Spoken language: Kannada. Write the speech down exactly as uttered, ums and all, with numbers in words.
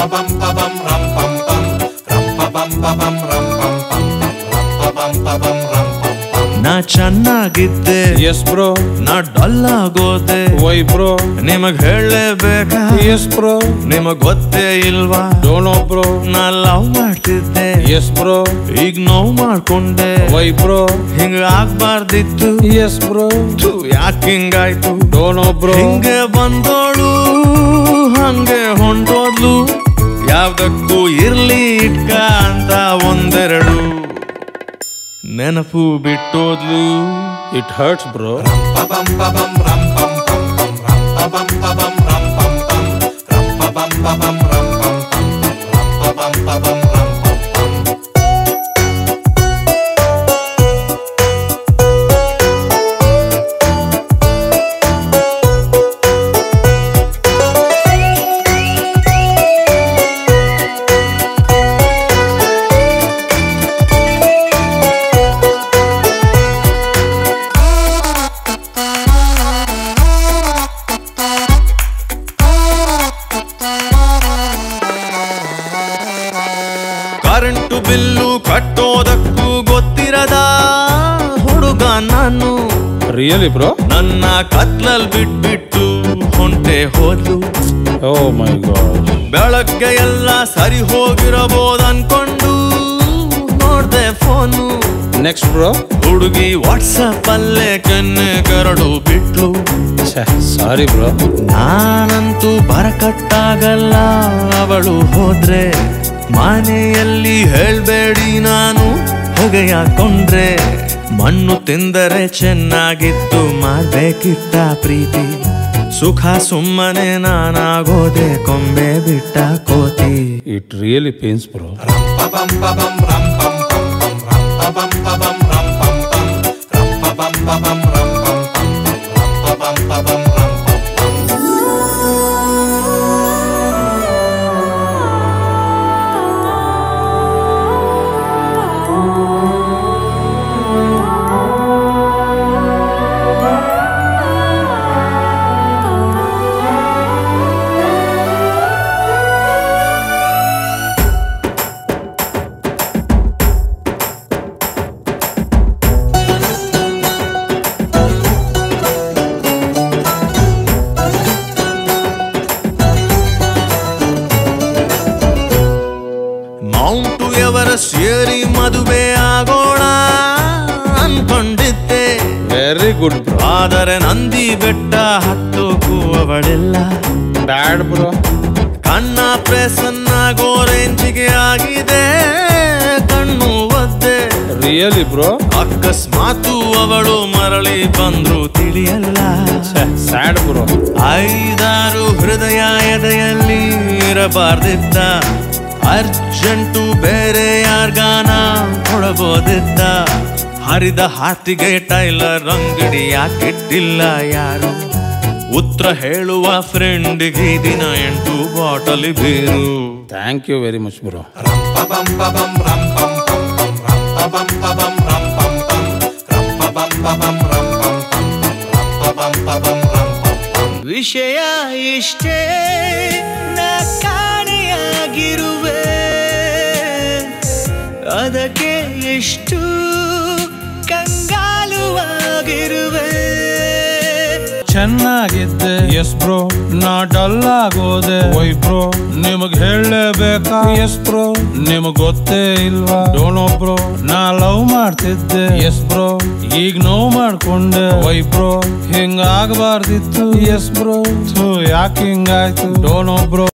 ನಾ ಚೆನ್ನಾಗಿದ್ದೆ ಎಸ್ ಬ್ರೋ, ನಾ ಡಲ್ ಆಗೋದೆ ವೈ ಬ್ರೋ, ನಿಮಗ್ ಹೇಳಲೇಬೇಕಾ ಎಸ್ ಬ್ರೋ, ನಿಮಗ್ ಗೊತ್ತೇ ಇಲ್ವಾ ಡೋಂಟ್ ನೋ ಬ್ರೋ, ನಾ ಲವ್ ಮಾಡ್ತಿದ್ದೆ ಎಸ್ ಬ್ರೋ, ಈಗ ನೋವು ಮಾಡ್ಕೊಂಡೆ ವೈ ಬ್ರೋ, ಹಿಂಗ ಆಗ್ಬಾರ್ದಿತ್ತು ಎಸ್ ಬ್ರೋ, ಯಾಕೆ ಹಿಂಗಾಯ್ತು ಡೋಂಟ್ ನೋ ಬ್ರೋ, ಹಿಂಗೆ ಬಂದೋಳು ಹಂಗೆ ಹೊಂಟೋದ್ಲು ಯಾವ್ದಕ್ಕೂ ಇರ್ಲಿ ಇಟ್ಕ ಅಂತ ಒಂದೆರಡು ನೆನಪು ಬಿಟ್ಟೋದ್ಲು. It hurts bro. Current bill ಕಟ್ಟೋದಕ್ಕೂ ಗೊತ್ತಿರದ ಹುಡುಗ ನಾನು. Really bro? ನನ್ನ ಕತ್ಲಲ್ ಬಿಟ್ಬಿಟ್ಟು ಹೊಂಟೆ ಹೋದ್ಲು. Oh my god. ಬೆಳಗ್ಗೆ ಎಲ್ಲ ಸರಿ ಹೋಗಿರಬಹುದು ಅನ್ಕೊಂಡು ನೋಡ್ದೆ ಫೋನು. Next bro? ಹುಡುಗಿ ವಾಟ್ಸಪ್ ಅಲ್ಲೇ ಕೆನ್ನೆ ಕರಡು ಬಿಟ್ಲು. ಸಾರಿ ಬ್ರೋ. ನಾನಂತೂ ಬರಕಟ್ಟಾಗಲ್ಲ ಅವಳು ಹೋದ್ರೆ. ಮನೆಯಲ್ಲಿ ಹೇಳ್ಬೇಡಿ ನಾನು ಹೊಗೆಯಾಕೊಂಡ್ರೆ. ಮಣ್ಣು ತಿಂದರೆ ಚೆನ್ನಾಗಿತ್ತು ಮಾಡ್ಬೇಕಿತ್ತ ಪ್ರೀತಿ. ಸುಖ ಸುಮ್ಮನೆ ನಾನಾಗೋದೆ ಕೊಂಬೆ ಬಿಟ್ಟ ಕೋತಿ. It really pains bro. Mount Everest ಸೇರಿ ಮದುವೆ ಆಗೋಣ ಅನ್ಕೊಂಡಿದ್ದೆ. Very good bro. ಆದರೆ ನಂದಿ ಬೆಟ್ಟ ಹತ್ತೋಕು ಅವಳೆಲ್ಲ ಬ್ಯಾಡ್ ಬ್ರೋ. ಕಣ್ಣ ಪ್ರೆಸನ್ನಾಗೋ ರೇಂಜಿಗೆ ಆಗಿದೆ ಕಣ್ಣು ಒದ್ದೆ. Really bro? ಅಕಸ್ಮಾತು ಅವಳು ಮರಳಿ ಬಂದ್ರು ತಿಳಿಯಲ್ಲ. Sad bro. ಐದಾರು ಹೃದಯ ಎದೆಯಲ್ಲಿ ಇರಬಾರ್ದಿದ್ದ. ಅರ್ಜೆಂಟು ಬೇರೆ ಯಾರ್ಗಾನ ಕೊಡಬಹುದಿದ್ದ. ಹರಿದ ಹಾತಿಗೆ ಟೈಲರ್ ಅಂಗಡಿ ಯಾಕಿಟ್ಟಿಲ್ಲ ಯಾರು. ಉತ್ತರ ಹೇಳುವ ಫ್ರೆಂಡ್ಗೆ ದಿನ ಎಂಟು ಬಾಟಲಿ beer. Thank you very much bro. ವಿಷಯ ಇಷ್ಟೇ, ನಾ ಕಾಣೆಯಾಗಿರುವೆ. ಅದಕ್ಕೆ ಎಷ್ಟು ಕಂಗಾಲುವಾಗಿರುವೆ. ಚೆನ್ನಾಗಿದ್ದೆ ಎಸ್ ಬ್ರೋ, ನಾ ಡಲ್ ಆಗೋದೆ ವೈ ಬ್ರೋ, ನಿಮಗ್ ಹೇಳಲೇಬೇಕಾ ಎಸ್ ಬ್ರೋ, ನಿಮಗ್ ಗೊತ್ತೇ ಇಲ್ವಾ ಡೋಂಟ್ ನೋ ಬ್ರೋ, ನಾ ಲವ್ ಮಾಡ್ತಿದ್ದೆ ಎಸ್ ಬ್ರೋ, ಈಗ ನೋವು ಮಾಡ್ಕೊಂಡೆ ವೈ ಬ್ರೋ, ಹಿಂಗ ಆಗಬಾರ್ದಿತ್ತು ಎಸ್ ಬ್ರೋ, ಯಾಕೆ ಹಿಂಗಾಯ್ತು ಡೋಂಟ್ ನೋ ಬ್ರೋ.